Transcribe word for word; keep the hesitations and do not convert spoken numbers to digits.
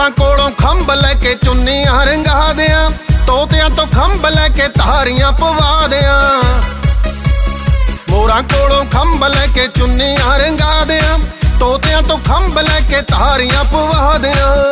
ਮੋਰਾਂ ਕੋਲੋਂ ਖੰਭ ਲੈ ਕੇ ਚੁੰਨੀਆਂ ਰੰਗਾ ਦਿਆਂ, ਤੋਤਿਆਂ ਤੋਂ ਖੰਭ ਲੈ ਕੇ ਧਾਰੀਆਂ ਪਵਾ ਦਿਆਂ। ਮੋਰਾਂ ਕੋਲੋਂ ਖੰਭ ਲੈ ਕੇ ਚੁੰਨੀਆਂ ਰੰਗਾ ਦਿਆਂ, ਤੋਤਿਆਂ ਤੋਂ ਖੰਭ ਲੈ ਕੇ ਧਾਰੀਆਂ ਪਵਾ ਦਿਆਂ।